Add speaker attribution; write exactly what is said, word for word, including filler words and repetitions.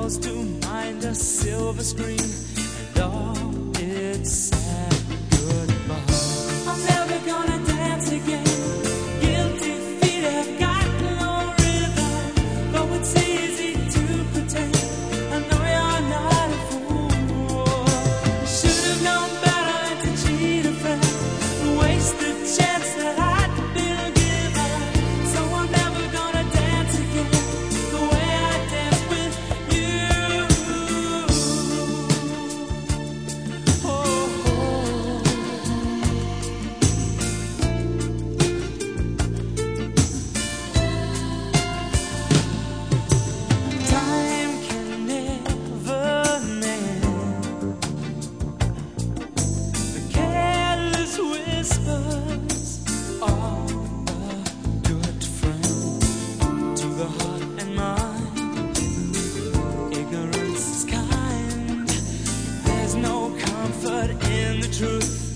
Speaker 1: supposed to mind a silver screen and all its sad goodbye. I'm never gonna dance again. Guilty feet have got no rhythm, though it's easy to pretend. I know you're not a fool. Should have known better to cheat a friend, waste the chance that I'd been given. So I'm never gonna dance again the way I danced with you. Oh, oh. Time can never mend the careless whispers of a good friend. To the heart and mind, ignorance is kind. There's no comfort in the truth.